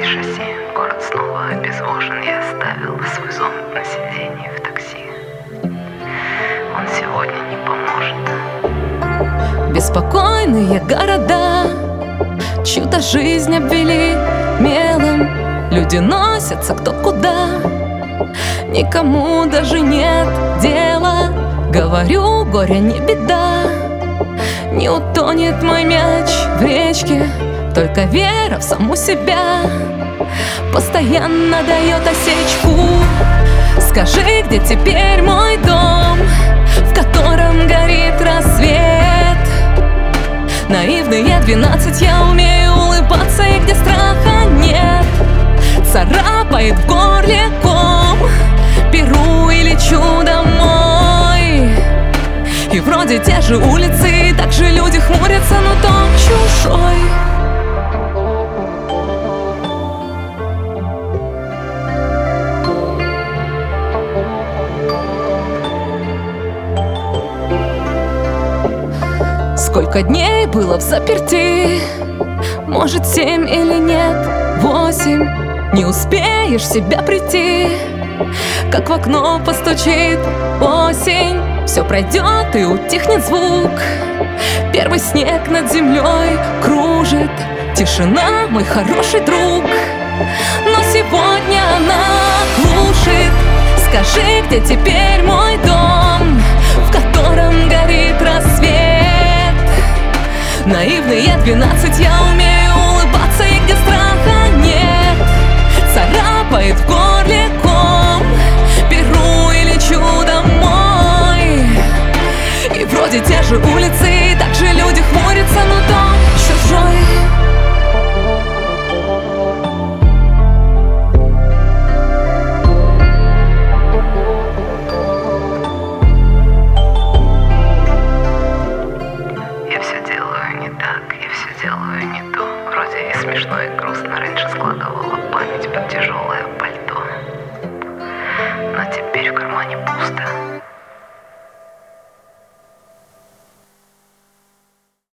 шоссе, город снова обезвожен. Я оставил свой зонт на сиденье в такси. Он сегодня не поможет. Беспокойные города чью-то жизнь обвели мелом. Люди носятся кто куда, никому даже нет дела. Говорю, горе не беда, не утонет мой мяч в речке. Только вера в саму себя постоянно дает осечку. Скажи, где теперь мой дом, в котором горит рассвет? Наивные 12, я умею улыбаться, и где страха нет. Царапает в горле ком, беру и лечу домой. И вроде те же улицы, и так же люди хмурятся, но дом чужой. Сколько дней было взаперти? Может, 7 или нет, 8. Не успеешь в себя прийти, как в окно постучит осень. Все пройдет и утихнет звук, первый снег над землей кружит. Тишина, мой хороший друг, но сегодня она глушит. Скажи, где теперь мой дом, в котором горит рассвет? Наивные 12, я умею улыбаться, и где страха нет. Царапает в горле ком, беру и лечу домой. И вроде те же улицы, и так же люди хмурятся, но дом чужой. Делаю не то. Вроде и смешно, и грустно. Раньше складывала память под тяжелой